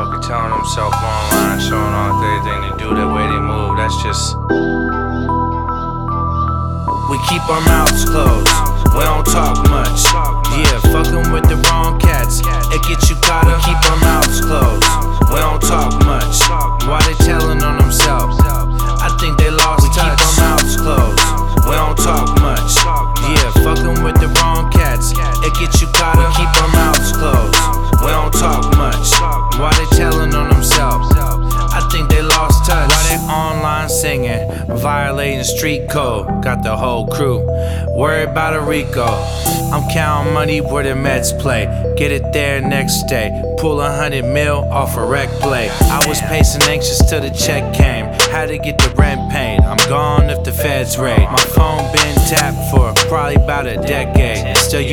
motherfucker telling himself online, showing off everything they do, the way they move. That's just. We keep our mouths closed, we don't talk much. Yeah, fucking with the wrong cats, it gets you caught up. We keep our mouths closed, we don't talk much. Why they telling on themselves? I think they lost touch. We keep our mouths closed, we don't talk much. Yeah, fucking with the wrong cats, it gets you caught up. We keep our mouths closed, we don't talk much. Why they telling on themselves? I think they lost touch. Why they online singing, violating street code? Got the whole crew worried about a Rico. I'm counting money where the Mets play. Get it there next day. Pull 100 mil off a rec play. I was pacing anxious till the check came. Had to get the rent paid. I'm gone if the feds raid. My phone been tapped for probably about a decade. Still